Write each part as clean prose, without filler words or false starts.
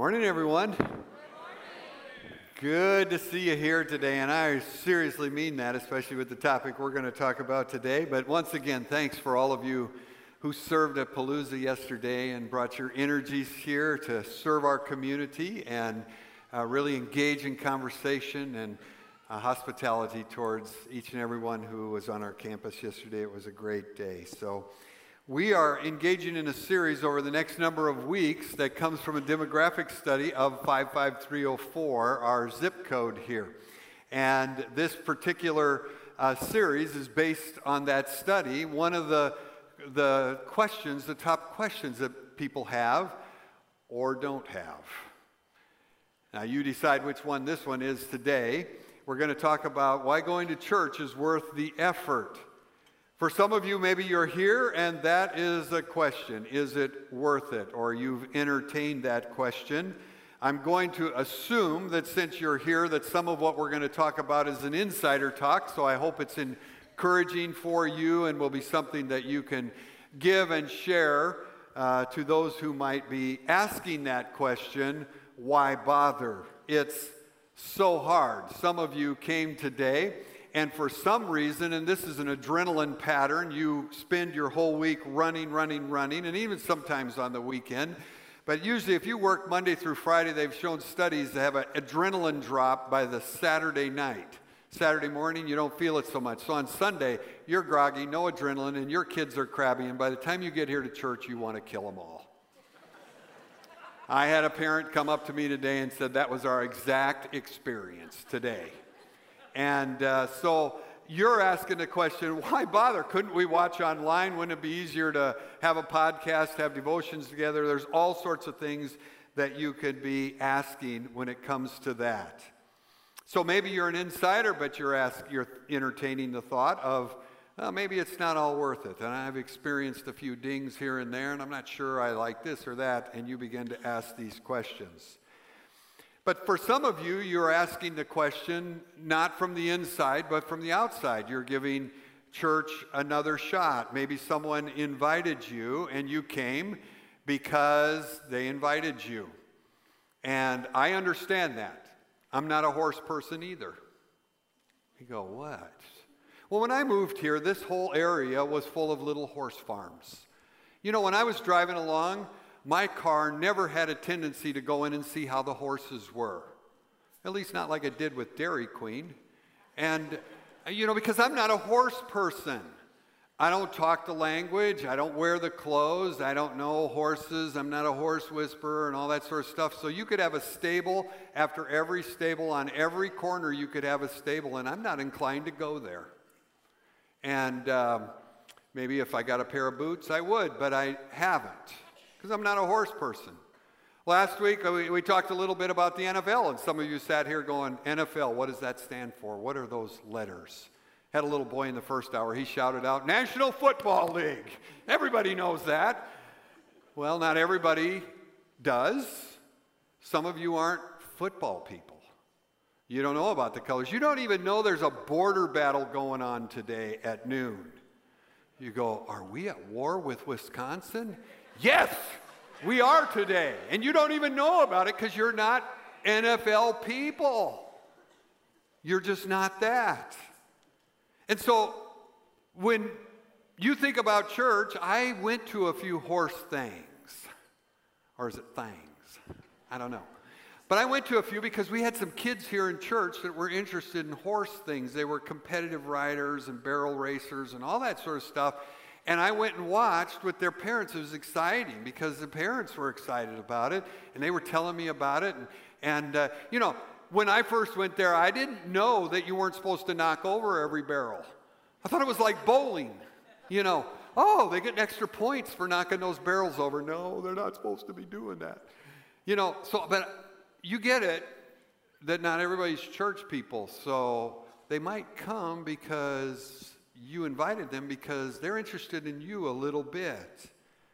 Morning, everyone. Good to see you here today, and I seriously mean that, especially with the topic we're going to talk about today. But once again, thanks for all of you who served at Palooza yesterday and brought your energies here to serve our community and really engage in conversation and hospitality towards each and everyone who was on our campus yesterday. It was a great day. So we are engaging in a series over the next number of weeks that comes from a demographic study of 55304, our zip code here. And this particular series is based on that study. One of the questions, the top questions that people have or don't have. Now you decide which one this one is today. We're going to talk about why going to church is worth the effort. For some of you, maybe you're here and that is a question. Is it worth it? Or you've entertained that question. I'm going to assume that since you're here that some of what we're going to talk about is an insider talk, so I hope it's encouraging for you and will be something that you can give and share to those who might be asking that question, why bother? It's so hard. Some of you came today, and for some reason, and this is an adrenaline pattern, you spend your whole week running, and even sometimes on the weekend. But usually if you work Monday through Friday, they've shown studies that have an adrenaline drop by the Saturday night. Saturday morning, you don't feel it so much. So on Sunday, you're groggy, no adrenaline, and your kids are crabby, and by the time you get here to church, you want to kill them all. I had a parent come up to me today and said that was our exact experience today. And so you're asking the question, why bother? Couldn't we watch online? Wouldn't it be easier to have a podcast, have devotions together? There's all sorts of things that you could be asking when it comes to that. So maybe you're an insider, but you're entertaining the thought of, well, maybe it's not all worth it. And I've experienced a few dings here and there, and I'm not sure I like this or that, and you begin to ask these questions. But for some of you, you're asking the question not from the inside, but from the outside. You're giving church another shot. Maybe someone invited you, and you came because they invited you. And I understand that. I'm not a horse person either. You go, what? Well, when I moved here, this whole area was full of little horse farms. You know, when I was driving along, my car never had a tendency to go in and see how the horses were. At least not like it did with Dairy Queen. And, you know, because I'm not a horse person. I don't talk the language. I don't wear the clothes. I don't know horses. I'm not a horse whisperer and all that sort of stuff. So you could have a stable after every stable. On every corner you could have a stable, and I'm not inclined to go there. And maybe if I got a pair of boots, I would, but I haven't. Because I'm not a horse person. Last week, we talked a little bit about the NFL, and some of you sat here going, NFL, what does that stand for? What are those letters? Had a little boy in the first hour. He shouted out, National Football League. Everybody knows that. Well, not everybody does. Some of you aren't football people. You don't know about the colors. You don't even know there's a border battle going on today at noon. You go, are we at war with Wisconsin? Yes, we are today. And you don't even know about it because you're not NFL people. You're just not that. And so when you think about church, I went to a few horse things. Or is it things? I don't know. But I went to a few because we had some kids here in church that were interested in horse things. They were competitive riders and barrel racers and all that sort of stuff. And I went and watched with their parents. It was exciting because the parents were excited about it, and they were telling me about it. And you know, when I first went there, I didn't know that you weren't supposed to knock over every barrel. I thought it was like bowling. You know, oh, they get extra points for knocking those barrels over. No, they're not supposed to be doing that. You know, so, but you get it that not everybody's church people, so they might come because you invited them because they're interested in you a little bit.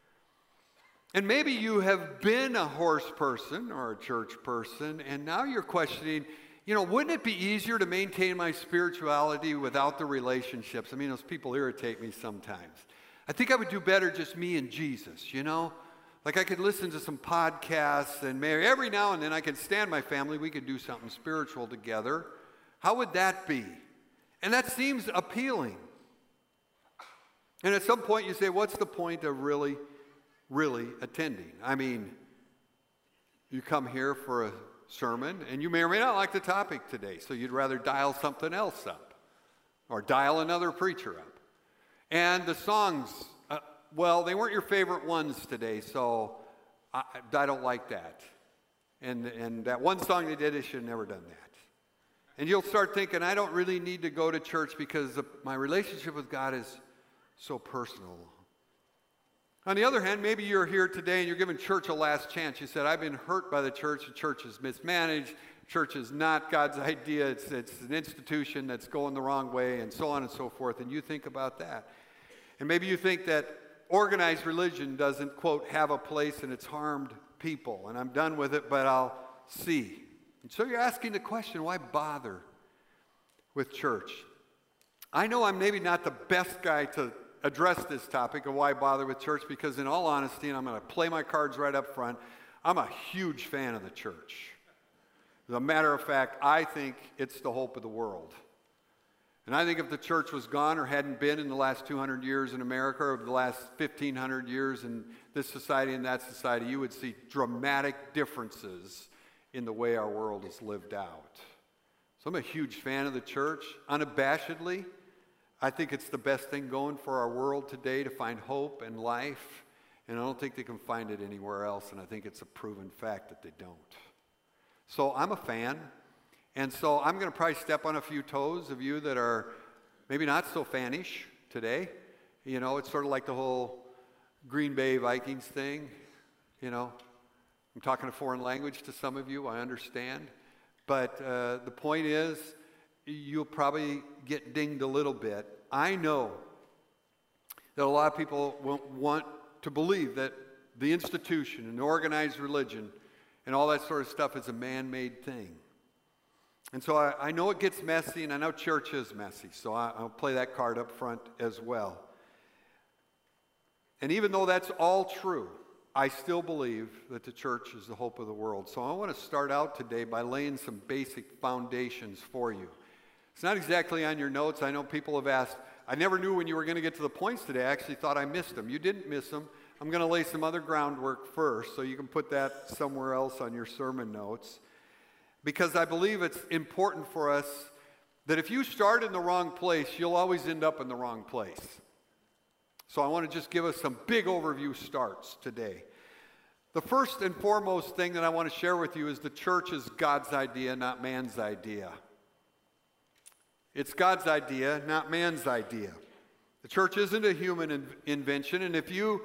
And maybe you have been a horse person or a church person, and now you're questioning, you know, wouldn't it be easier to maintain my spirituality without the relationships? I mean, those people irritate me sometimes. I think I would do better just me and Jesus, you know? Like I could listen to some podcasts and maybe every now and then I could stand my family, we could do something spiritual together. How would that be? And that seems appealing. And at some point you say, what's the point of really attending? I mean, you come here for a sermon and you may or may not like the topic today, so you'd rather dial something else up or dial another preacher up. And the songs, well, they weren't your favorite ones today, so I don't like that. And that one song they did, they should have never done that. And you'll start thinking, I don't really need to go to church because my relationship with God is so personal. On the other hand, maybe you're here today and you're giving church a last chance. You said, I've been hurt by the church is mismanaged, church is not God's idea, it's an institution that's going the wrong way, and so on and so forth, and you think about that. And maybe you think that organized religion doesn't, quote, have a place and it's harmed people, and I'm done with it, but I'll see. And so you're asking the question, why bother with church? I know I'm maybe not the best guy to address this topic of why bother with church, because in all honesty, and I'm going to play my cards right up front, I'm a huge fan of the church. As a matter of fact, I think it's the hope of the world. And I think if the church was gone or hadn't been in the last 200 years in America or the last 1,500 years in this society and that society, you would see dramatic differences in the way our world is lived out. So I'm a huge fan of the church, unabashedly. I think it's the best thing going for our world today to find hope and life, and I don't think they can find it anywhere else, and I think it's a proven fact that they don't. So I'm a fan, and so I'm going to probably step on a few toes of you that are maybe not so fanish today. You know, it's sort of like the whole Green Bay Vikings thing, you know. I'm talking a foreign language to some of you, I understand. But the point is, you'll probably get dinged a little bit. I know that a lot of people want to believe that the institution and organized religion and all that sort of stuff is a man-made thing. And so I know it gets messy, and I know church is messy, so I'll play that card up front as well. And even though that's all true, I still believe that the church is the hope of the world. So I want to start out today by laying some basic foundations for you. It's not exactly on your notes. I know people have asked, I never knew when you were going to get to the points today. I actually thought I missed them. You didn't miss them. I'm going to lay some other groundwork first, so you can put that somewhere else on your sermon notes. Because I believe it's important for us that if you start in the wrong place, you'll always end up in the wrong place. So I want to just give us some big overview starts today. The first and foremost thing that I want to share with you is the church is God's idea, not man's idea. It's God's idea, not man's idea. The church isn't a human invention, and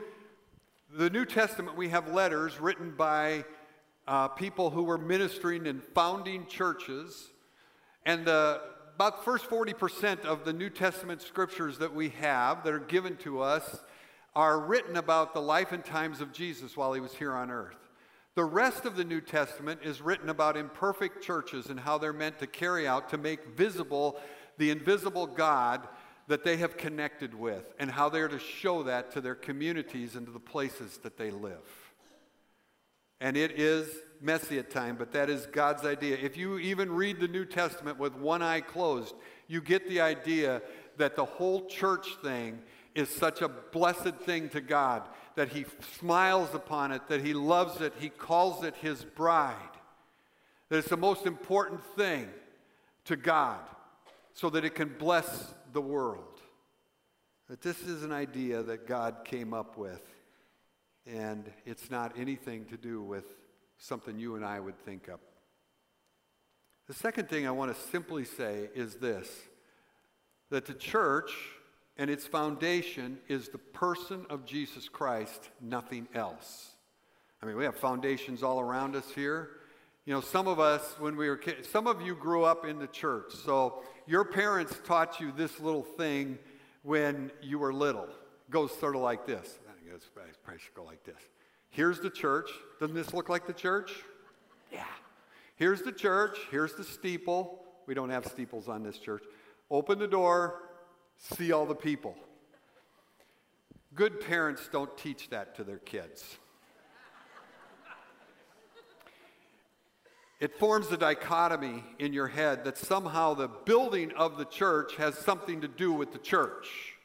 the New Testament, we have letters written by people who were ministering and founding churches, and about the first 40% of the New Testament scriptures that we have that are given to us are written about the life and times of Jesus while he was here on earth. The rest of the New Testament is written about imperfect churches and how they're meant to carry out, to make visible the invisible God that they have connected with, and how they're to show that to their communities and to the places that they live. And it is messy at times, but that is God's idea. If you even read the New Testament with one eye closed, you get the idea that the whole church thing is such a blessed thing to God, that he smiles upon it, that he loves it, he calls it his bride, that it's the most important thing to God so that it can bless the world. That this is an idea that God came up with, and it's not anything to do with something you and I would think up. The second thing I want to simply say is this, that the church and its foundation is the person of Jesus Christ, nothing else. I mean, we have foundations all around us here. You know, some of us, when we were kids, some of you grew up in the church, so your parents taught you this little thing when you were little. It goes sort of like this. I probably should go like this. Here's the church. Doesn't this look like the church? Yeah. Here's the church. Here's the steeple. We don't have steeples on this church. Open the door. See all the people. Good parents don't teach that to their kids. it forms a dichotomy in your head that somehow the building of the church has something to do with the church.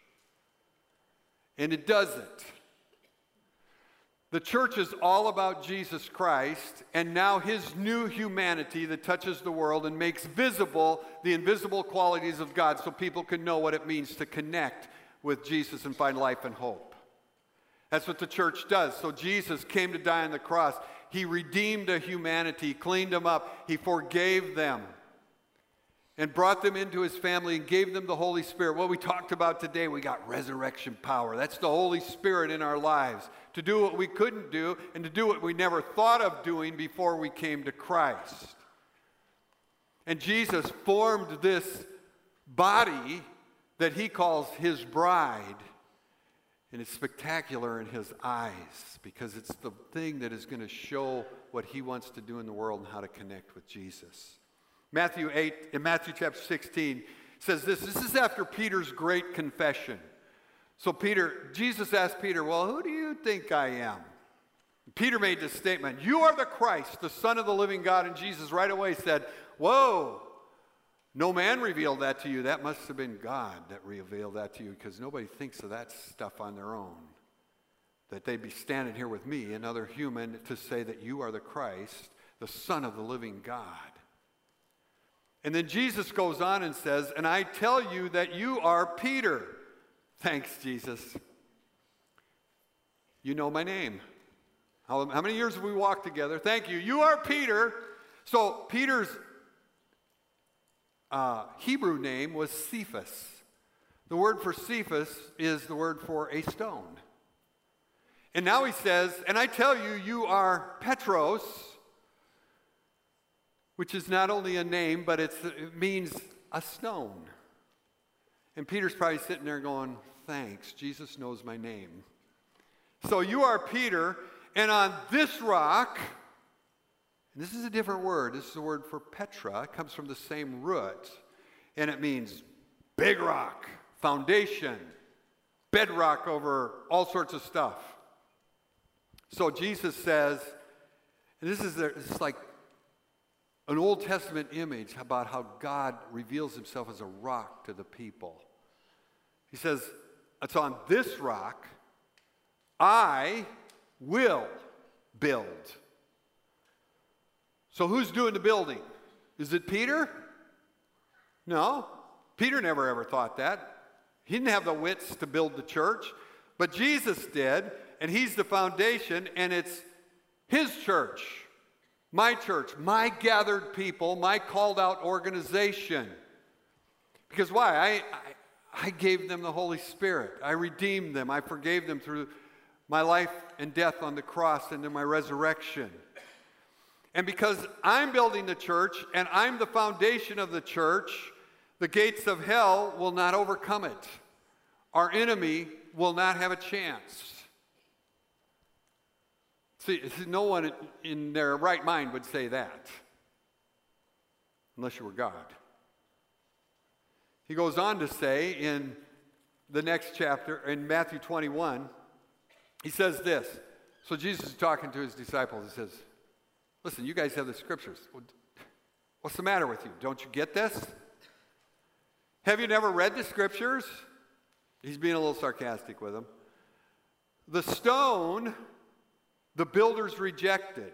And it doesn't. The church is all about Jesus Christ and now his new humanity that touches the world and makes visible the invisible qualities of God so people can know what it means to connect with Jesus and find life and hope. That's what the church does. So Jesus came to die on the cross. He redeemed a humanity, cleaned them up. He forgave them and brought them into his family and gave them the Holy Spirit. What we talked about today, we got resurrection power. That's the Holy Spirit in our lives to do what we couldn't do and to do what we never thought of doing before we came to Christ. And Jesus formed this body that he calls his bride. And it's spectacular in his eyes because it's the thing that is going to show what he wants to do in the world and how to connect with Jesus. Matthew chapter 16 says this. This is after Peter's great confession. So Jesus asked Peter, well, who do you think I am? Peter made this statement, you are the Christ, the Son of the living God. And Jesus right away said, whoa, no man revealed that to you. That must have been God that revealed that to you because nobody thinks of that stuff on their own. That they'd be standing here with me, another human, to say that you are the Christ, the Son of the living God. And then Jesus goes on and says, and I tell you that you are Peter. Thanks, Jesus. You know my name. How many years have we walked together? Thank you. You are Peter. So Peter's Hebrew name was Cephas. The word for Cephas is the word for a stone. And now he says, and I tell you, you are Petros, which is not only a name, but it means a stone. And Peter's probably sitting there going, thanks, Jesus knows my name. So you are Peter, and on this rock, and this is a different word. This is the word for Petra. It comes from the same root, and it means big rock, foundation, bedrock over all sorts of stuff. So Jesus says, and this is like an Old Testament image about how God reveals himself as a rock to the people. He says, it's on this rock I will build. So who's doing the building? Is it Peter? No. Peter never ever thought that. He didn't have the wits to build the church, but Jesus did, and he's the foundation, and it's his church. My church, my gathered people, my called out organization. Because why? I gave them the Holy Spirit. I redeemed them. I forgave them through my life and death on the cross and in my resurrection. And because I'm building the church and I'm the foundation of the church, the gates of hell will not overcome it. Our enemy will not have a chance. See, no one in their right mind would say that, unless you were God. He goes on to say in the next chapter, in Matthew 21, he says this. So Jesus is talking to his disciples. He says, listen, you guys have the scriptures. What's the matter with you? Don't you get this? Have you never read the scriptures? He's being a little sarcastic with them. The stone the builders rejected,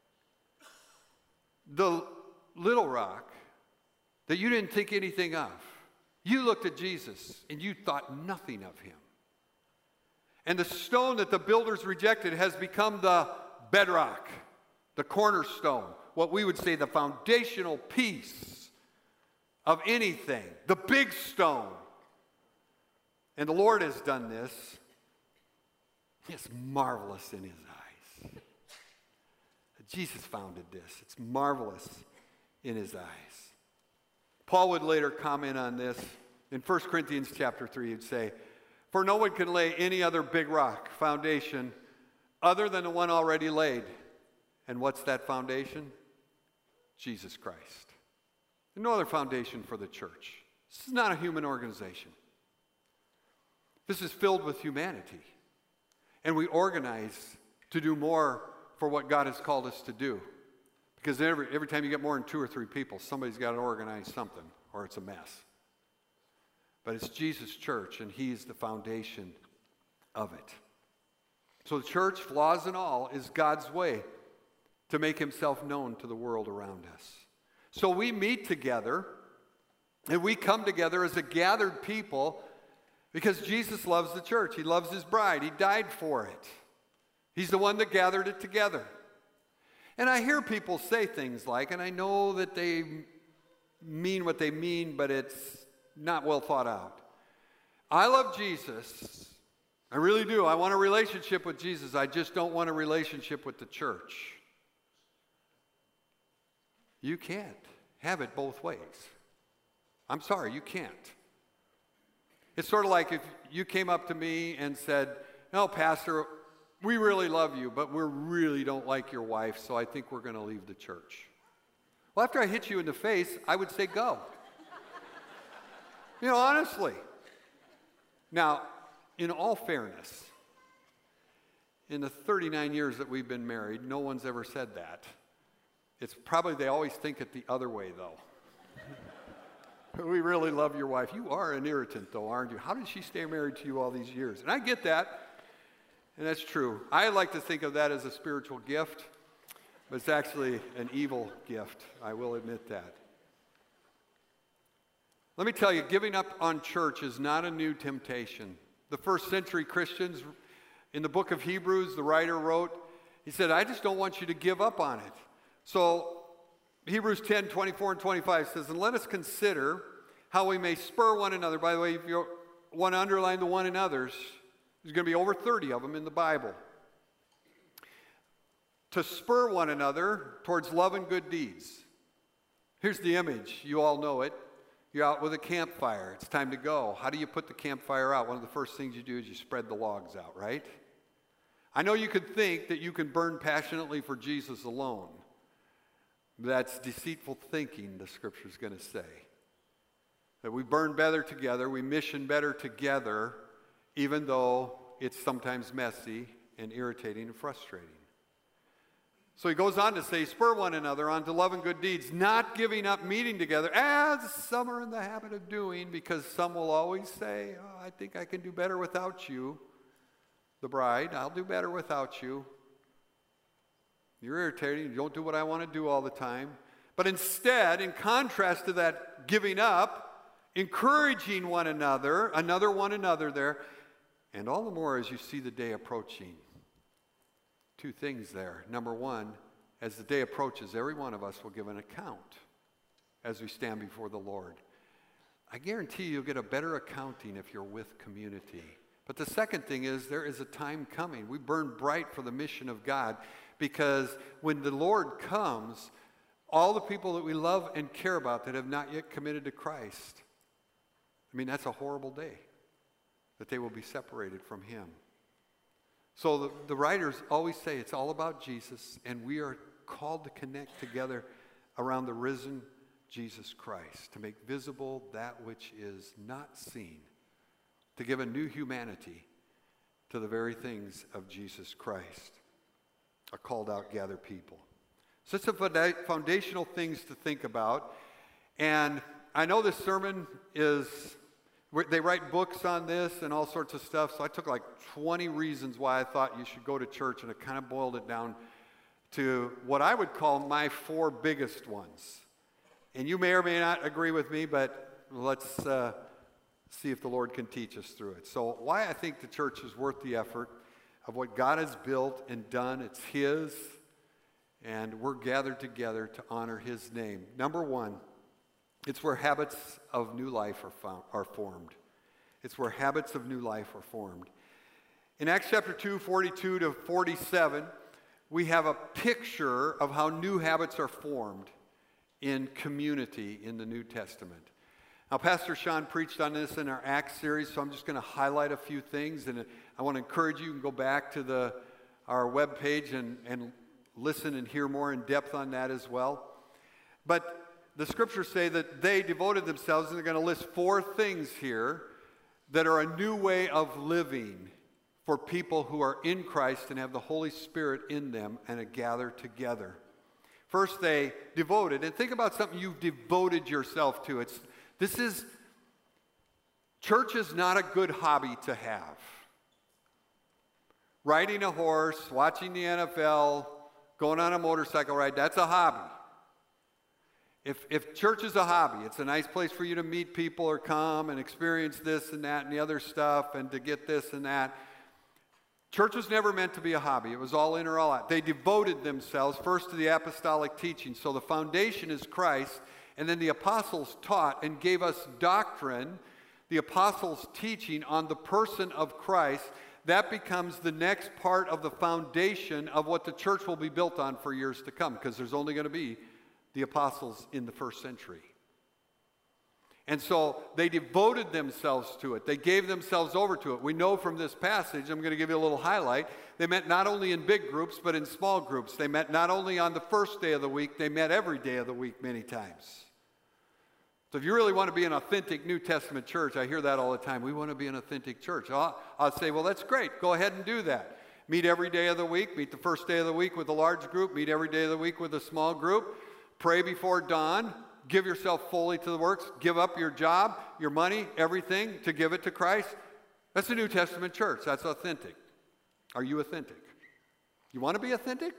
the little rock that you didn't think anything of. You looked at Jesus and you thought nothing of him. And the stone that the builders rejected has become the bedrock, the cornerstone, what we would say the foundational piece of anything, the big stone. And the Lord has done this. It's marvelous in his eyes. Jesus founded this. It's marvelous in his eyes. Paul would later comment on this. In 1 Corinthians chapter 3, he'd say, for no one can lay any other big rock, foundation, other than the one already laid. And what's that foundation? Jesus Christ. There's no other foundation for the church. This is not a human organization. This is filled with humanity. And we organize to do more for what God has called us to do. Because every time you get more than 2 or 3 people, somebody's got to organize something, or it's a mess. But it's Jesus' church, and he's the foundation of it. So the church, flaws and all, is God's way to make himself known to the world around us. So we meet together, and we come together as a gathered people because Jesus loves the church. He loves his bride. He died for it. He's the one that gathered it together. And I hear people say things like, and I know that they mean what they mean, but it's not well thought out. I love Jesus. I really do. I want a relationship with Jesus. I just don't want a relationship with the church. You can't have it both ways. I'm sorry, you can't. It's sort of like if you came up to me and said, no, Pastor, we really love you, but we really don't like your wife, so I think we're going to leave the church. Well, after I hit you in the face, I would say go. Honestly. Now, in all fairness, in the 39 years that we've been married, no one's ever said that. It's probably they always think it the other way, though. We really love your wife. You are an irritant, though, aren't you? How did she stay married to you all these years? And I get that, and that's true. I like to think of that as a spiritual gift, but it's actually an evil gift. I will admit that. Let me tell you, giving up on church is not a new temptation. The first century Christians, in the book of Hebrews, the writer wrote, he said, I just don't want you to give up on it. So Hebrews 10, 24 and 25 says, and let us consider how we may spur one another. By the way, if you want to underline the one another's, there's going to be over 30 of them in the Bible. To spur one another towards love and good deeds. Here's the image. You all know it. You're out with a campfire. It's time to go. How do you put the campfire out? One of the first things you do is you spread the logs out, right? I know you could think that you can burn passionately for Jesus alone. That's deceitful thinking, the scripture's going to say. That we burn better together, we mission better together, even though it's sometimes messy and irritating and frustrating. So he goes on to say, spur one another on to love and good deeds, not giving up meeting together, as some are in the habit of doing, because some will always say, oh, I think I can do better without you, the bride. I'll do better without you. You're irritating. You don't do what I want to do all the time. But instead, in contrast to that giving up, encouraging one another there, and all the more as you see the day approaching. 2 things there. Number one, as the day approaches, every one of us will give an account as we stand before the Lord. I guarantee you'll get a better accounting if you're with community. But the second thing is there is a time coming. We burn bright for the mission of God. Because when the Lord comes, all the people that we love and care about that have not yet committed to Christ, that's a horrible day, that they will be separated from him. So the writers always say it's all about Jesus, and we are called to connect together around the risen Jesus Christ, to make visible that which is not seen, to give a new humanity to the very things of Jesus Christ. A called out, gathered people. So it's some foundational things to think about. And I know this sermon they write books on this and all sorts of stuff. So I took like 20 reasons why I thought you should go to church, and it kind of boiled it down to what I would call my 4 biggest ones. And you may or may not agree with me, but let's see if the Lord can teach us through it. So why I think the church is worth the effort of what God has built and done. It's his, and we're gathered together to honor his name. Number one, it's where habits of new life are formed. It's where habits of new life are formed. In Acts chapter 2, 42 to 47, we have a picture of how new habits are formed in community in the New Testament. Now, Pastor Sean preached on this in our Acts series, so I'm just going to highlight a few things, and I want to encourage you to go back to our webpage and listen and hear more in depth on that as well. But the scriptures say that they devoted themselves, and they're going to list 4 things here that are a new way of living for people who are in Christ and have the Holy Spirit in them and are gathered together. First, they devoted. And think about something you've devoted yourself to. Church is not a good hobby to have. Riding a horse, watching the NFL, going on a motorcycle ride, that's a hobby. If church is a hobby, it's a nice place for you to meet people or come and experience this and that and the other stuff and to get this and that. Church was never meant to be a hobby. It was all in or all out. They devoted themselves first to the apostolic teaching. So the foundation is Christ, and then the apostles taught and gave us doctrine, the apostles' teaching on the person of Christ. That becomes the next part of the foundation of what the church will be built on for years to come, because there's only going to be the apostles in the first century. And so they devoted themselves to it. They gave themselves over to it. We know from this passage, I'm going to give you a little highlight, they met not only in big groups, but in small groups. They met not only on the first day of the week, they met every day of the week many times. So if you really want to be an authentic New Testament church, I hear that all the time, we want to be an authentic church. I'll say, well, that's great. Go ahead and do that. Meet every day of the week. Meet the first day of the week with a large group. Meet every day of the week with a small group. Pray before dawn. Give yourself fully to the works. Give up your job, your money, everything to give it to Christ. That's a New Testament church. That's authentic. Are you authentic? You want to be authentic?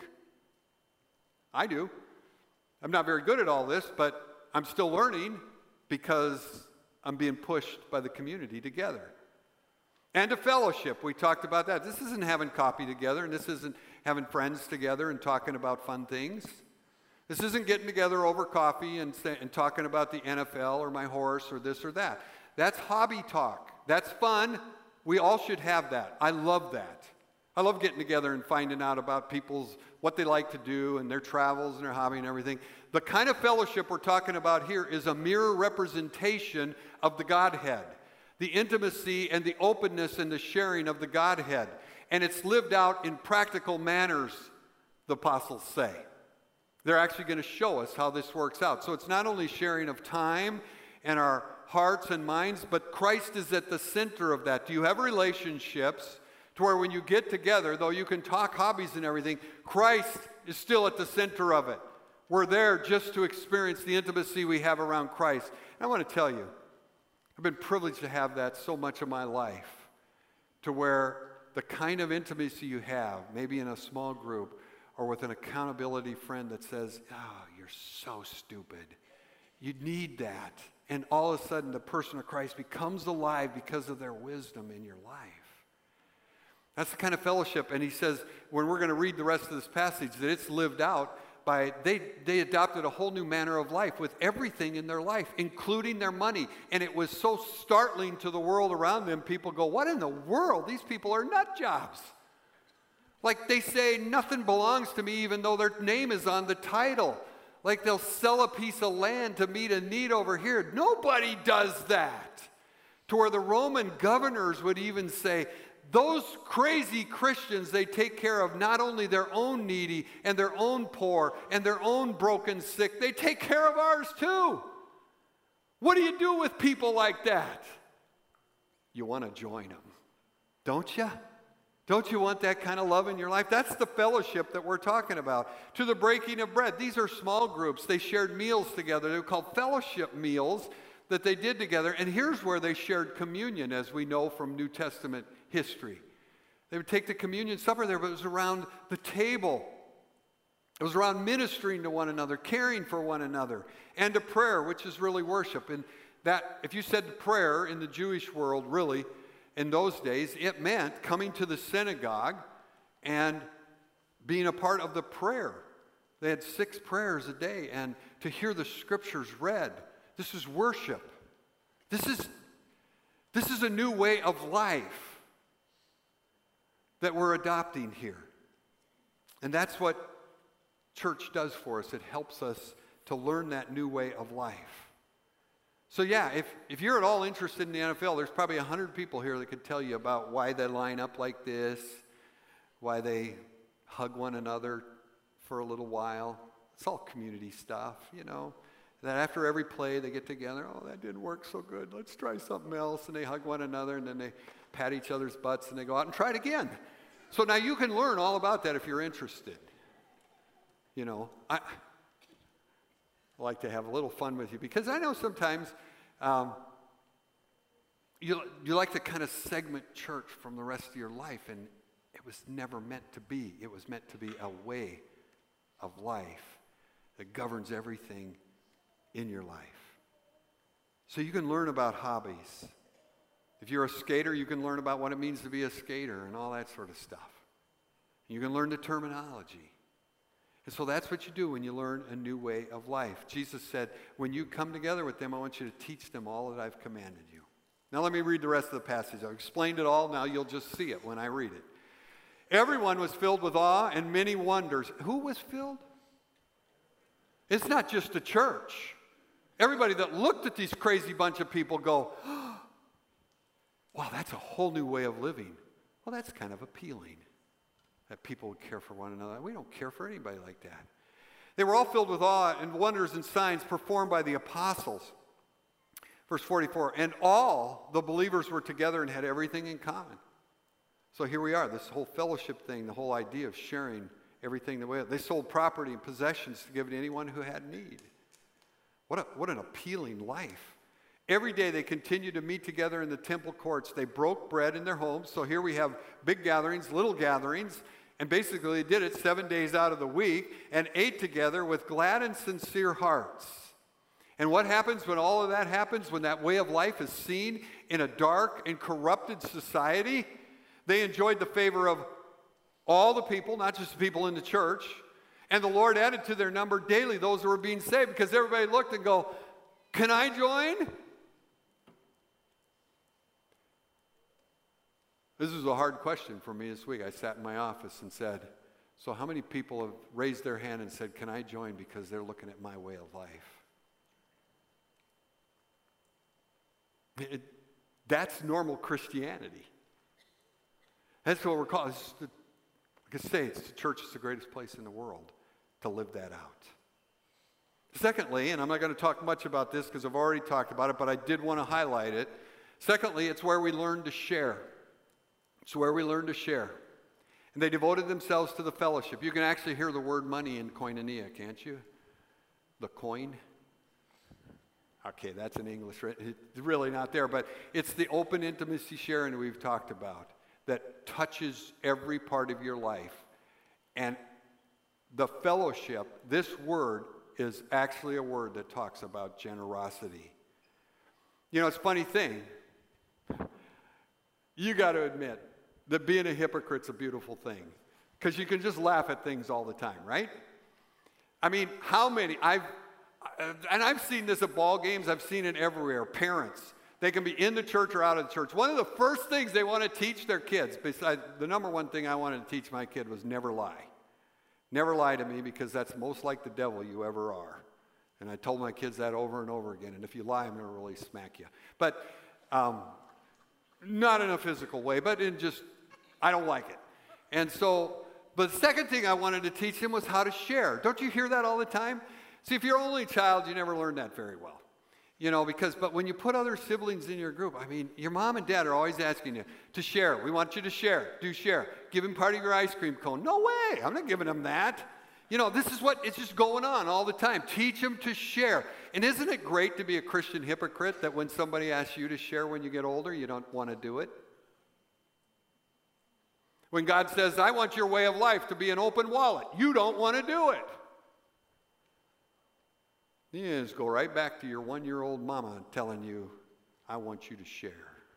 I do. I'm not very good at all this, but I'm still learning because I'm being pushed by the community together. And a fellowship. We talked about that. This isn't having coffee together, and this isn't having friends together and talking about fun things. This isn't getting together over coffee and talking about the NFL or my horse or this or that. That's hobby talk. That's fun. We all should have that. I love that. I love getting together and finding out about what they like to do and their travels and their hobby and everything. The kind of fellowship we're talking about here is a mirror representation of the Godhead. The intimacy and the openness and the sharing of the Godhead. And it's lived out in practical manners, the apostles say. They're actually going to show us how this works out. So it's not only sharing of time and our hearts and minds, but Christ is at the center of that. Do you have relationships to where when you get together, though you can talk hobbies and everything, Christ is still at the center of it? We're there just to experience the intimacy we have around Christ. And I want to tell you, I've been privileged to have that so much of my life, to where the kind of intimacy you have, maybe in a small group, or with an accountability friend that says, oh, you're so stupid. You need that. And all of a sudden, the person of Christ becomes alive because of their wisdom in your life. That's the kind of fellowship. And he says, when we're going to read the rest of this passage, that it's lived out by, they adopted a whole new manner of life with everything in their life, including their money. And it was so startling to the world around them. People go, what in the world? These people are nut jobs. Like they say, nothing belongs to me even though their name is on the title. Like they'll sell a piece of land to meet a need over here. Nobody does that. To where the Roman governors would even say, those crazy Christians, they take care of not only their own needy and their own poor and their own broken sick, they take care of ours too. What do you do with people like that? You want to join them, don't you? Don't you want that kind of love in your life? That's the fellowship that we're talking about. To the breaking of bread. These are small groups. They shared meals together. They were called fellowship meals that they did together. And here's where they shared communion, as we know from New Testament history. They would take the communion supper there, but it was around the table. It was around ministering to one another, caring for one another, and a prayer, which is really worship. And that, if you said prayer in the Jewish world, really, in those days, it meant coming to the synagogue and being a part of the prayer. They had 6 prayers a day, and to hear the scriptures read. This is worship. This is a new way of life that we're adopting here. And that's what church does for us. It helps us to learn that new way of life. So yeah, if you're at all interested in the NFL, there's probably 100 people here that could tell you about why they line up like this, why they hug one another for a little while. It's all community stuff, you know. That after every play, they get together, oh, that didn't work so good, let's try something else, and they hug one another, and then they pat each other's butts, and they go out and try it again. So now you can learn all about that if you're interested. You know, like to have a little fun with you because I know sometimes you like to kind of segment church from the rest of your life, and it was never meant to be. It was meant to be a way of life that governs everything in your life. So you can learn about hobbies. If you're a skater, you can learn about what it means to be a skater and all that sort of stuff. You can learn the terminology. And so that's what you do when you learn a new way of life. Jesus said, when you come together with them, I want you to teach them all that I've commanded you. Now let me read the rest of the passage. I've explained it all. Now you'll just see it when I read it. Everyone was filled with awe and many wonders. Who was filled? It's not just the church. Everybody that looked at these crazy bunch of people go, oh, wow, that's a whole new way of living. Well, that's kind of appealing. That people would care for one another. We don't care for anybody like that. They were all filled with awe and wonders and signs performed by the apostles. Verse 44, and all the believers were together and had everything in common. So here we are, this whole fellowship thing, the whole idea of sharing everything the way they sold property and possessions to give to anyone who had need. What an appealing life. Every day they continued to meet together in the temple courts. They broke bread in their homes. So here we have big gatherings, little gatherings, and basically they did it 7 days out of the week and ate together with glad and sincere hearts. And what happens when all of that happens, when that way of life is seen in a dark and corrupted society? They enjoyed the favor of all the people, not just the people in the church. And the Lord added to their number daily those who were being saved, because everybody looked and go, can I join? This is a hard question for me this week. I sat in my office and said, so how many people have raised their hand and said, can I join, because they're looking at my way of life? That's normal Christianity. That's what we're called. Like I say, the church is the greatest place in the world to live that out. Secondly, and I'm not going to talk much about this because I've already talked about it, but I did want to highlight it. Secondly, it's where we learn to share. It's where we learn to share. And they devoted themselves to the fellowship. You can actually hear the word money in koinonia, can't you? The coin. Okay, that's in English. It's really not there, but it's the open intimacy sharing we've talked about that touches every part of your life. And the fellowship, this word is actually a word that talks about generosity. You know, it's a funny thing. You got to admit that being a hypocrite's a beautiful thing, because you can just laugh at things all the time, right? I mean, how many, I've seen this at ball games, I've seen it everywhere. Parents, they can be in the church or out of the church. One of the first things they want to teach their kids, besides the number one thing I wanted to teach my kid, was never lie. Never lie to me, because that's most like the devil you ever are. And I told my kids that over and over again. And if you lie, I'm going to really smack you. But not in a physical way, but in just, I don't like it. And so, but the second thing I wanted to teach him was how to share. Don't you hear that all the time? See, if you're only child, you never learn that very well. You know, but when you put other siblings in your group, I mean, your mom and dad are always asking you to share. We want you to share. Do share. Give him part of your ice cream cone. No way. I'm not giving him that. You know, this is what, it's just going on all the time. Teach them to share. And isn't it great to be a Christian hypocrite that when somebody asks you to share when you get older, you don't want to do it? When God says, I want your way of life to be an open wallet, you don't want to do it. You just go right back to your 1-year-old mama telling you, I want you to share.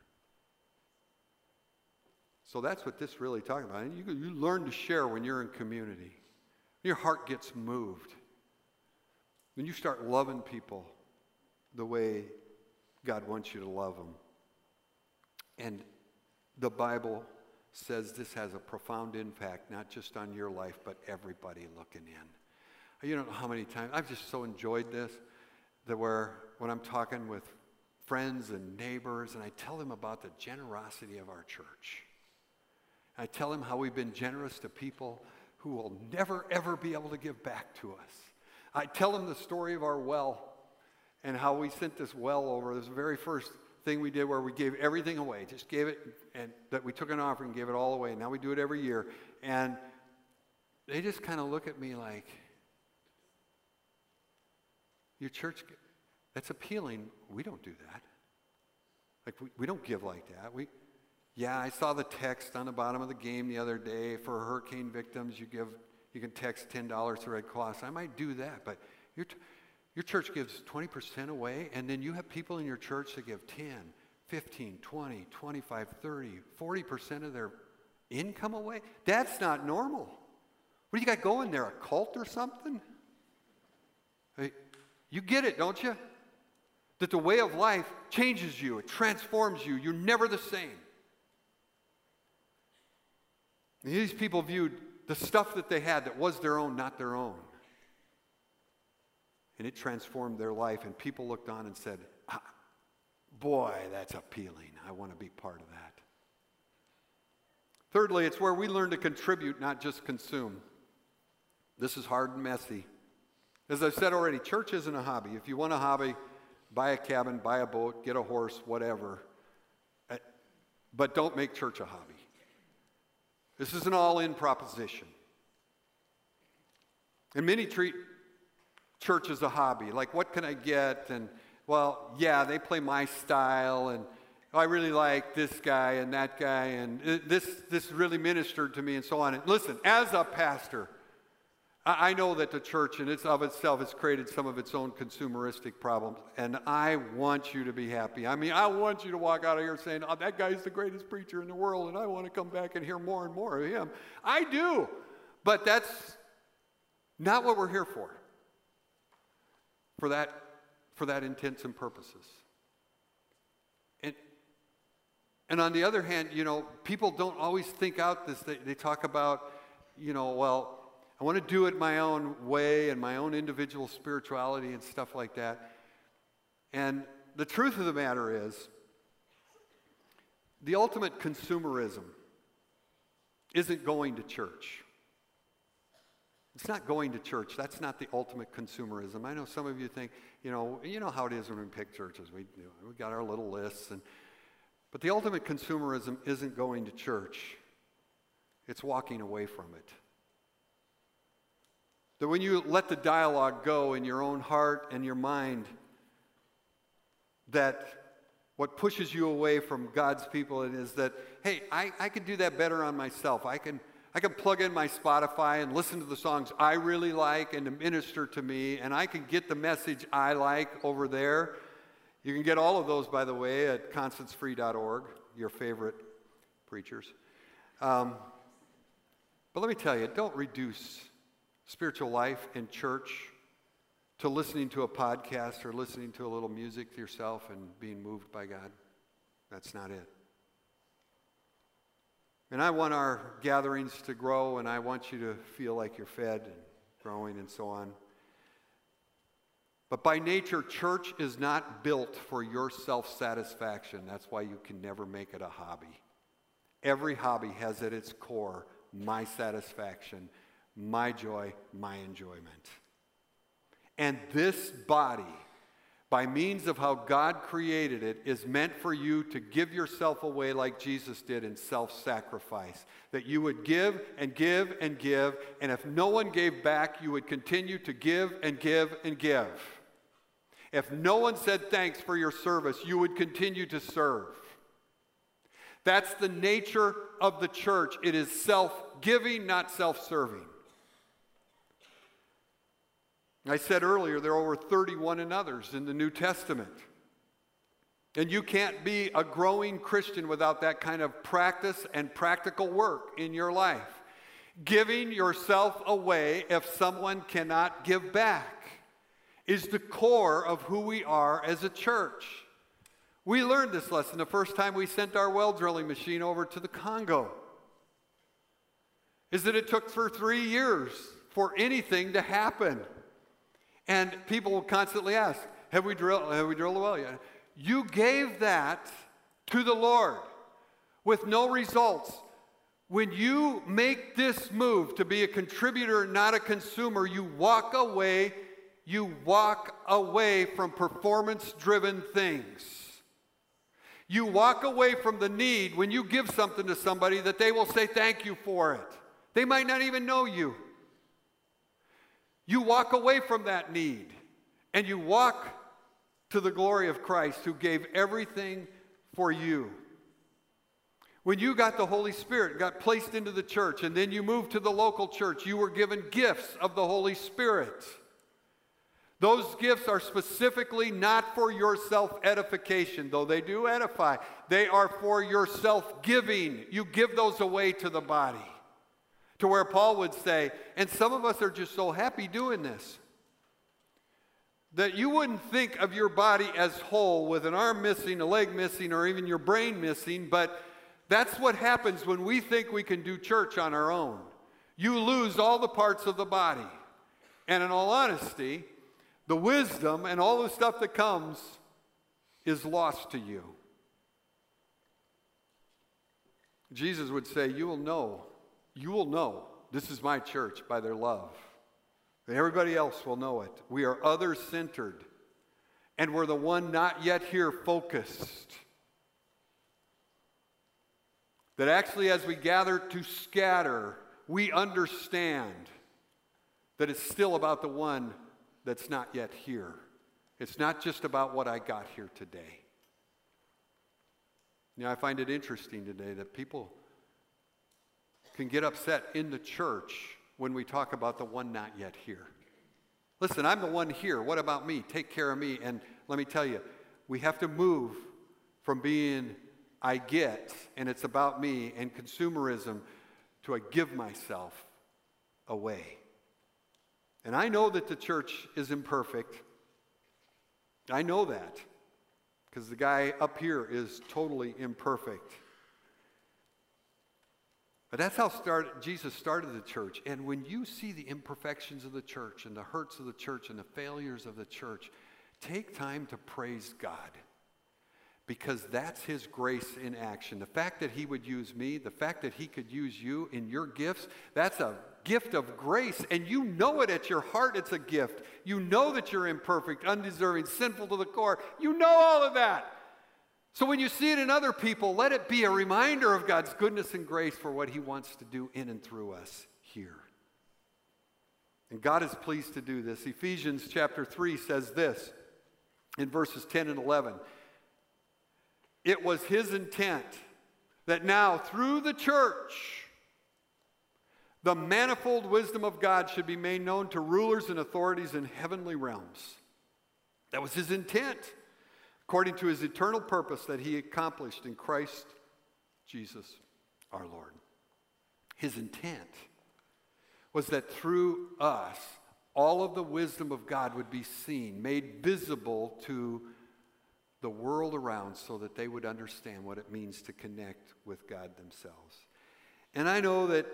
So that's what this really talking about. You learn to share when you're in community. Your heart gets moved. When you start loving people the way God wants you to love them. And the Bible says this has a profound impact, not just on your life, but everybody looking in. You don't know how many times, I've just so enjoyed this, that when I'm talking with friends and neighbors, and I tell them about the generosity of our church. I tell them how we've been generous to people who will never, ever be able to give back to us. I tell them the story of our well and how we sent this well over. This was the very first thing we did where we gave everything away, just gave it, and that we took an offering and gave it all away. Now we do it every year. And they just kind of look at me like, Your church, that's appealing. We don't do that. Like, we don't give like that. Yeah, I saw the text on the bottom of the game the other day for hurricane victims. You can text $10 to Red Cross. I might do that, but your church gives 20% away, and then you have people in your church that give 10, 15, 20, 25, 30, 40% of their income away? That's not normal. What do you got going there, a cult or something? Hey, you get it, don't you? That the way of life changes you, it transforms you. You're never the same. And these people viewed the stuff that they had that was their own, not their own. And it transformed their life, and people looked on and said, boy, that's appealing. I want to be part of that. Thirdly, it's where we learn to contribute, not just consume. This is hard and messy. As I've said already, church isn't a hobby. If you want a hobby, buy a cabin, buy a boat, get a horse, whatever. But don't make church a hobby. This is an all-in proposition. And many treat church as a hobby. Like, what can I get? And, well, yeah, they play my style, and I really like this guy and that guy, and this really ministered to me, and so on. And listen, as a pastor, I know that the church in of itself has created some of its own consumeristic problems, and I want you to be happy. I mean, I want you to walk out of here saying, oh, that guy's the greatest preacher in the world, and I want to come back and hear more and more of him. I do, but that's not what we're here for that intents and purposes. And on the other hand, people don't always think out this. They talk about, well, I want to do it my own way and my own individual spirituality and stuff like that. And the truth of the matter is, the ultimate consumerism isn't going to church. It's not going to church. That's not the ultimate consumerism. I know some of you think, you know how it is when we pick churches. We got our little lists. But the ultimate consumerism isn't going to church. It's walking away from it. That when you let the dialogue go in your own heart and your mind, that what pushes you away from God's people is that, hey, I can do that better on myself. I can plug in my Spotify and listen to the songs I really like and to minister to me, and I can get the message I like over there. You can get all of those, by the way, at constancefree.org, your favorite preachers. But let me tell you, don't reduce spiritual life in church to listening to a podcast or listening to a little music to yourself and being moved by God. That's not it. And I want our gatherings to grow, and I want you to feel like you're fed and growing and so on. But by nature, church is not built for your self-satisfaction. That's why you can never make it a hobby. Every hobby has at its core my satisfaction, my joy, my enjoyment. And this body, by means of how God created it, is meant for you to give yourself away like Jesus did in self-sacrifice. That you would give and give and give, and if no one gave back, you would continue to give and give and give. If no one said thanks for your service, you would continue to serve. That's the nature of the church. It is self-giving, not self-serving. I said earlier, there are over 31 and others in the New Testament. And you can't be a growing Christian without that kind of practice and practical work in your life. Giving yourself away if someone cannot give back is the core of who we are as a church. We learned this lesson the first time we sent our well drilling machine over to the Congo. Is that it took for 3 years for anything to happen. And people will constantly ask, have we drilled a well yet? You gave that to the Lord with no results. When you make this move to be a contributor, not a consumer, you walk away from performance-driven things. You walk away from the need when you give something to somebody that they will say thank you for it. They might not even know you. You walk away from that need, and you walk to the glory of Christ who gave everything for you. When you got the Holy Spirit, got placed into the church, and then you moved to the local church, you were given gifts of the Holy Spirit. Those gifts are specifically not for your self-edification, though they do edify. They are for your self-giving. You give those away to the body. To where Paul would say, and some of us are just so happy doing this, that you wouldn't think of your body as whole with an arm missing, a leg missing, or even your brain missing, but that's what happens when we think we can do church on our own. You lose all the parts of the body. And in all honesty, the wisdom and all the stuff that comes is lost to you. Jesus would say, you will know, this is my church by their love. Everybody else will know it. We are others-centered, and we're the one not yet here focused. That actually as we gather to scatter, we understand that it's still about the one that's not yet here. It's not just about what I got here today. You know, I find it interesting today that people can get upset in the church when we talk about the one not yet here. Listen, I'm the one here. What about me? Take care of me. And let me tell you, we have to move from being I get, and it's about me, and consumerism, to I give myself away. And I know that the church is imperfect. I know that, because the guy up here is totally imperfect. But that's how Jesus started the church. And when you see the imperfections of the church and the hurts of the church and the failures of the church, take time to praise God. Because that's his grace in action. The fact that he would use me, the fact that he could use you in your gifts, that's a gift of grace. And you know it at your heart, it's a gift. You know that you're imperfect, undeserving, sinful to the core. You know all of that. So when you see it in other people, let it be a reminder of God's goodness and grace for what he wants to do in and through us here. And God is pleased to do this. Ephesians chapter 3 says this in verses 10 and 11. It was his intent that now, through the church, the manifold wisdom of God should be made known to rulers and authorities in heavenly realms. That was his intent, according to his eternal purpose that he accomplished in Christ Jesus our Lord. His intent was that through us, all of the wisdom of God would be seen, made visible to the world around so that they would understand what it means to connect with God themselves. And I know that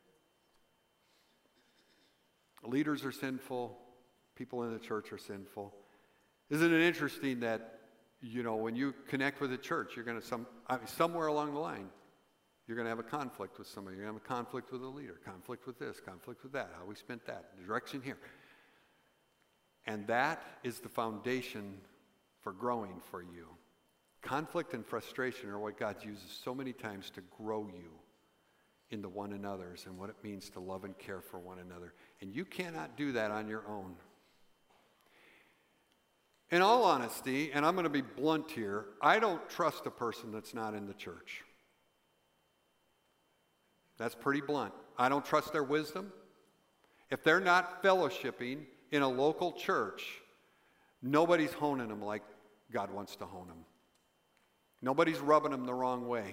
leaders are sinful, people in the church are sinful. Isn't it interesting that, you know, when you connect with a church, you're going to, somewhere along the line, you're going to have a conflict with somebody. You're going to have a conflict with a leader, conflict with this, conflict with that, how we spent that, the direction here. And that is the foundation for growing for you. Conflict and frustration are what God uses so many times to grow you into one another's and what it means to love and care for one another. And you cannot do that on your own. In all honesty, and I'm going to be blunt here, I don't trust a person that's not in the church. That's pretty blunt. I don't trust their wisdom. If they're not fellowshipping in a local church, nobody's honing them like God wants to hone them. Nobody's rubbing them the wrong way.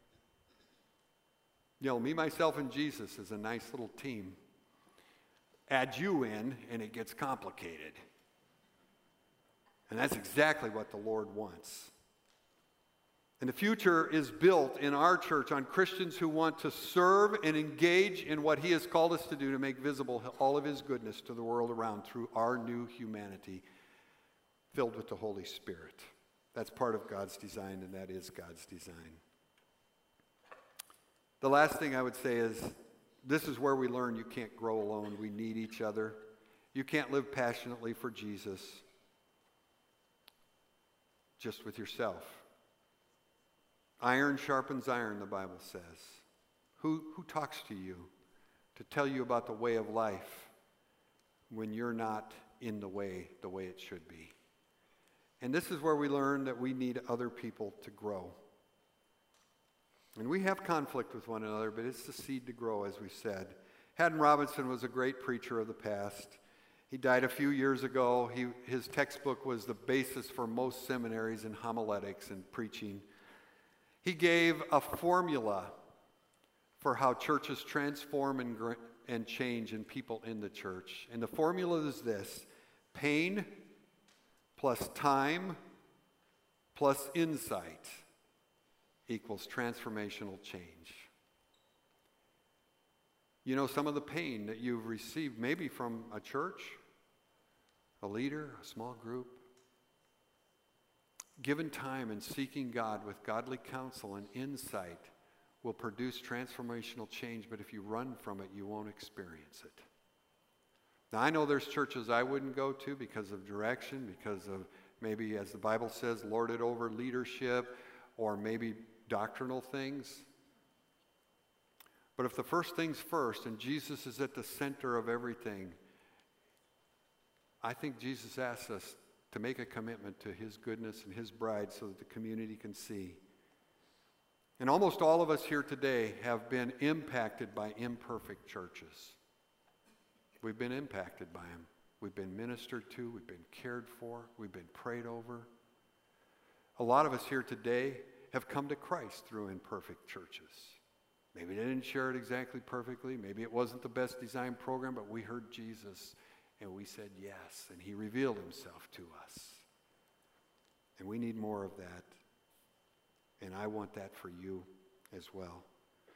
You know, me, myself, and Jesus is a nice little team. Add you in, and it gets complicated. And that's exactly what the Lord wants. And the future is built in our church on Christians who want to serve and engage in what he has called us to do to make visible all of his goodness to the world around through our new humanity filled with the Holy Spirit. That's part of God's design, and that is God's design. The last thing I would say is this is where we learn you can't grow alone. We need each other. You can't live passionately for Jesus just with yourself. Iron sharpens iron, the Bible says. Who talks to you to tell you about the way of life when you're not in the way it should be. And this is where we learn that we need other people to grow. And we have conflict with one another, but it's the seed to grow, as we said. Haddon Robinson was a great preacher of the past. He died a few years ago. His textbook was the basis for most seminaries in homiletics and preaching. He gave a formula for how churches transform and change in people in the church. And the formula is this: pain plus time plus insight equals transformational change. You know, some of the pain that you've received, maybe from a church, a leader, a small group, given time and seeking God with godly counsel and insight will produce transformational change, but if you run from it, you won't experience it. Now, I know there's churches I wouldn't go to because of direction, because of maybe, as the Bible says, lorded over leadership, or maybe doctrinal things. But if the first thing's first and Jesus is at the center of everything, I think Jesus asks us to make a commitment to his goodness and his bride so that the community can see. And almost all of us here today have been impacted by imperfect churches. We've been impacted by them. We've been ministered to. We've been cared for. We've been prayed over. A lot of us here today have come to Christ through imperfect churches. Maybe they didn't share it exactly perfectly. Maybe it wasn't the best designed program, but we heard Jesus and we said yes, and he revealed himself to us. And we need more of that. And I want that for you as well.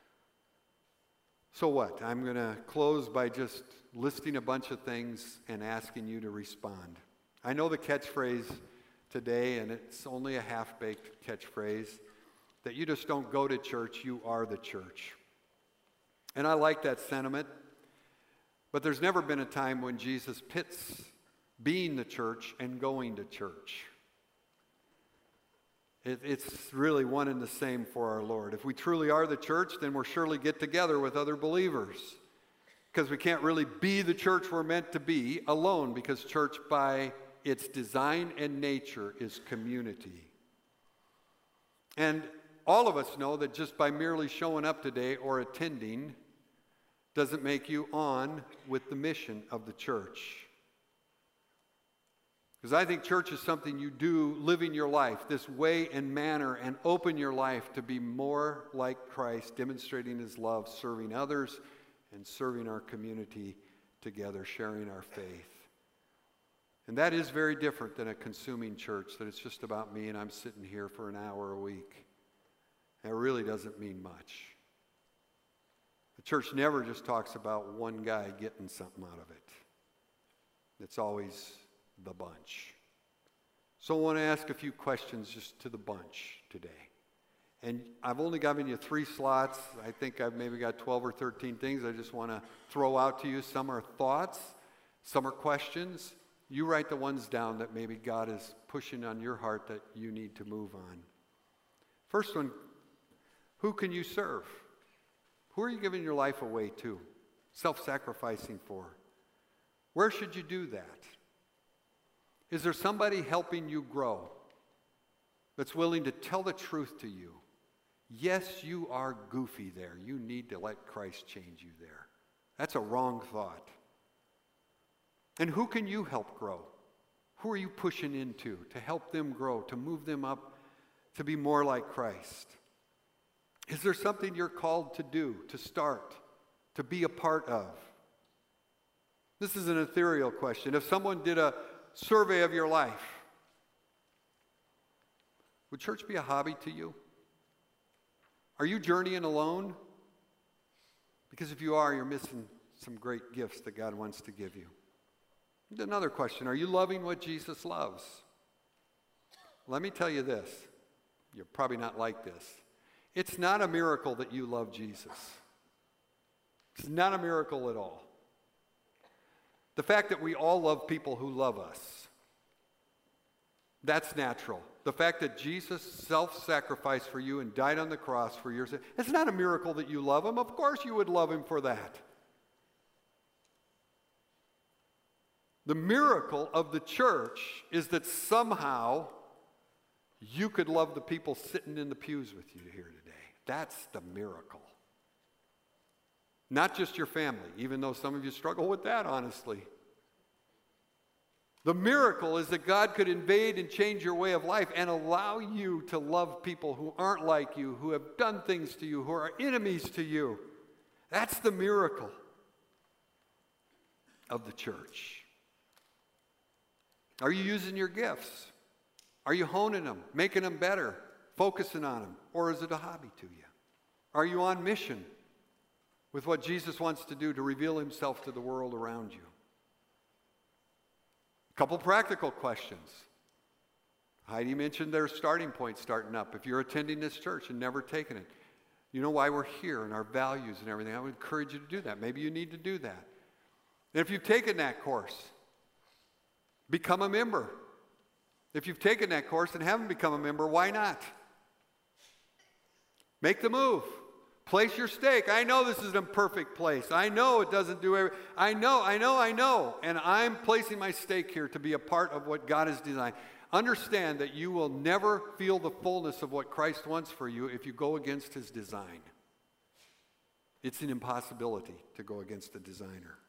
So what? I'm going to close by just listing a bunch of things and asking you to respond. I know the catchphrase today, and it's only a half-baked catchphrase, that you just don't go to church, you are the church. And I like that sentiment, but there's never been a time when Jesus pits being the church and going to church. It's really one and the same for our Lord. If we truly are the church, then we'll surely get together with other believers, because we can't really be the church we're meant to be alone, because church by its design and nature is community. And all of us know that just by merely showing up today or attending doesn't make you on with the mission of the church. Because I think church is something you do living your life this way and manner, and open your life to be more like Christ, demonstrating his love, serving others, and serving our community together, sharing our faith. And that is very different than a consuming church, that it's just about me and I'm sitting here for an hour a week. That really doesn't mean much. The church never just talks about one guy getting something out of it. It's always the bunch. So I want to ask a few questions just to the bunch today. And I've only given you 3 slots. I think I've maybe got 12 or 13 things I just want to throw out to you. Some are thoughts, some are questions. You write the ones down that maybe God is pushing on your heart that you need to move on. First one, who can you serve? Who are you giving your life away to? Self-sacrificing for? Where should you do that? Is there somebody helping you grow that's willing to tell the truth to you? Yes, you are goofy there. You need to let Christ change you there. That's a wrong thought. And who can you help grow? Who are you pushing into to help them grow, to move them up, to be more like Christ? Is there something you're called to do, to start, to be a part of? This is an ethereal question. If someone did a survey of your life, would church be a hobby to you? Are you journeying alone? Because if you are, you're missing some great gifts that God wants to give you. Another question, are you loving what Jesus loves? Let me tell you this. You're probably not like this. It's not a miracle that you love Jesus. It's not a miracle at all. The fact that we all love people who love us, that's natural. The fact that Jesus self-sacrificed for you and died on the cross for your sin, it's not a miracle that you love him. Of course you would love him for that. The miracle of the church is that somehow you could love the people sitting in the pews with you here today. That's the miracle. Not just your family, even though some of you struggle with that, honestly. The miracle is that God could invade and change your way of life and allow you to love people who aren't like you, who have done things to you, who are enemies to you. That's the miracle of the church. Are you using your gifts? Are you honing them, making them better, focusing on them? Or is it a hobby to you? Are you on mission with what Jesus wants to do to reveal himself to the world around you? A couple practical questions. Heidi mentioned their starting point starting up. If you're attending this church and never taken it, you know why we're here and our values and everything. I would encourage you to do that. Maybe you need to do that. And if you've taken that course, become a member. If you've taken that course and haven't become a member, why not? Make the move. Place your stake. I know this is an imperfect place. I know it doesn't do everything. I know. And I'm placing my stake here to be a part of what God has designed. Understand that you will never feel the fullness of what Christ wants for you if you go against his design. It's an impossibility to go against the designer.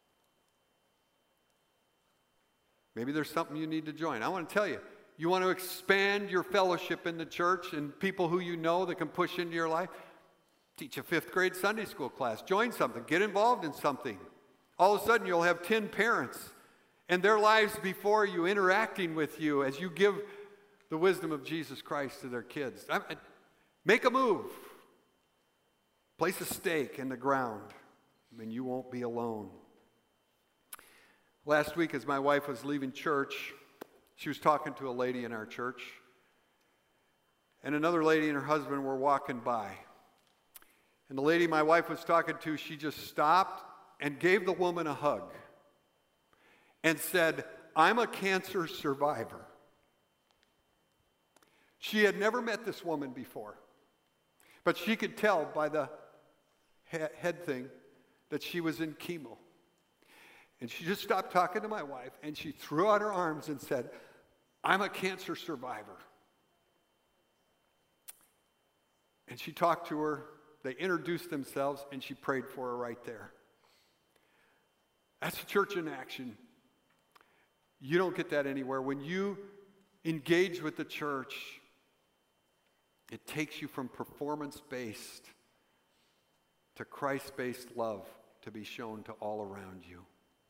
Maybe there's something you need to join. I want to tell you, you want to expand your fellowship in the church and people who you know that can push into your life? Teach a 5th grade Sunday school class. Join something. Get involved in something. All of a sudden, you'll have 10 parents and their lives before you interacting with you as you give the wisdom of Jesus Christ to their kids. Make a move. Place a stake in the ground, and you won't be alone. Last week, as my wife was leaving church, she was talking to a lady in our church, and another lady and her husband were walking by. And the lady my wife was talking to, she just stopped and gave the woman a hug and said, "I'm a cancer survivor." She had never met this woman before, but she could tell by the head thing that she was in chemo. And she just stopped talking to my wife, and she threw out her arms and said, "I'm a cancer survivor." And she talked to her. They introduced themselves, and she prayed for her right there. That's a church in action. You don't get that anywhere. When you engage with the church, it takes you from performance-based to Christ-based love to be shown to all around you.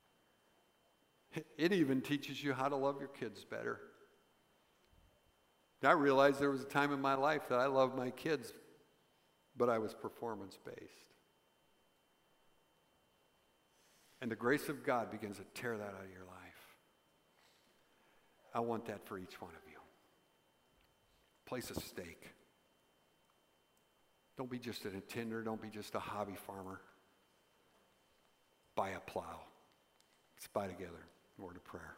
It even teaches you how to love your kids better. I realized there was a time in my life that I loved my kids, but I was performance-based. And the grace of God begins to tear that out of your life. I want that for each one of you. Place a stake. Don't be just an attender. Don't be just a hobby farmer. Buy a plow. Let's buy together. Word of prayer.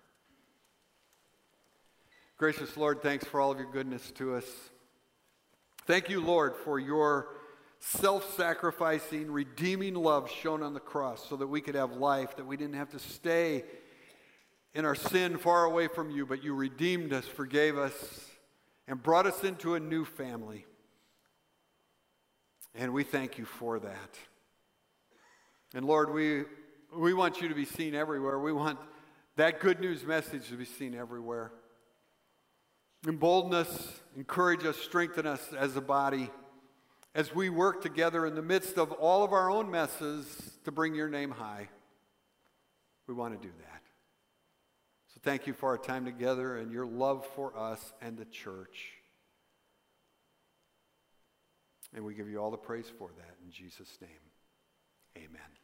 Gracious Lord, thanks for all of your goodness to us. Thank you, Lord, for your self-sacrificing, redeeming love shown on the cross so that we could have life, that we didn't have to stay in our sin far away from you, but you redeemed us, forgave us, and brought us into a new family. And we thank you for that. And Lord, we want you to be seen everywhere. We want that good news message to be seen everywhere. Embolden us, encourage us, strengthen us as a body as we work together in the midst of all of our own messes to bring your name high. We want to do that. So thank you for our time together and your love for us and the church. And we give you all the praise for that in Jesus' name. Amen.